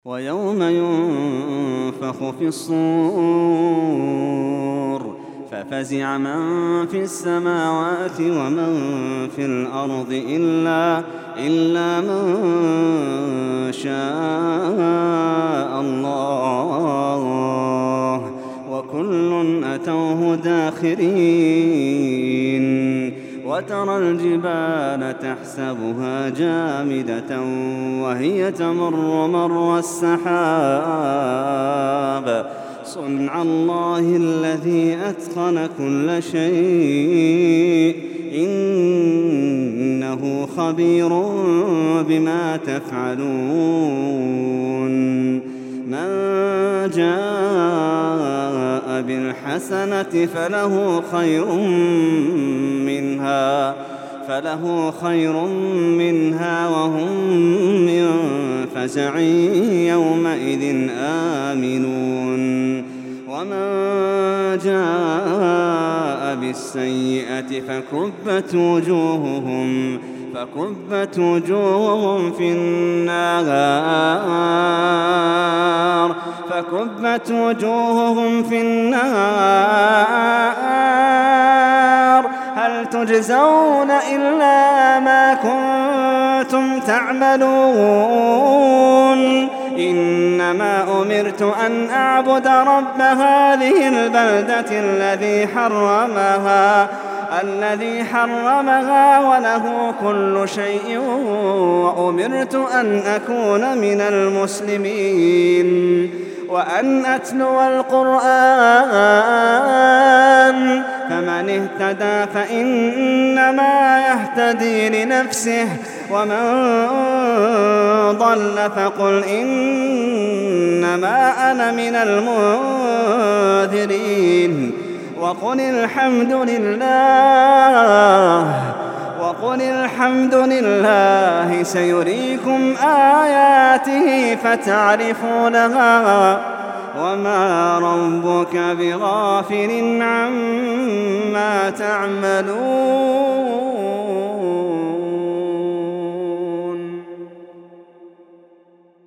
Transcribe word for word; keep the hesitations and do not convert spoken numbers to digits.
ويوم ينفخ في الصور ففزع من في السماوات ومن في الأرض إلا, إلا من شاء الله وكل أتوه داخرين. وترى الجبال تحسبها جامدة وهي تمر مر السحاب صنع الله الذي أتقن كل شيء إنه خبير بما تفعلون. من جاء بالحسنة فله خير منها فله خير منها وهم من فزع يومئذ آمنون. ومن جاء بالسيئة فكبت وجوههم فكبت وجوههم في النار فكبت وجوههم في النار هل تجزون إلا ما كنتم تعملون. إنما أمرت أن أعبد رب هذه البلدة الذي حرمها الذي حرمها وله كل شيء وأمرت أن أكون من المسلمين وأن أتلو القرآن فمن اهتدى فإنما يهتدي لنفسه ومن ضل فقل إنما أنا من المنذرين. وقل الحمد لله وقل الحمد لله سيريكم آياته فتعرفونها وما ربك بغافل عما تعملون.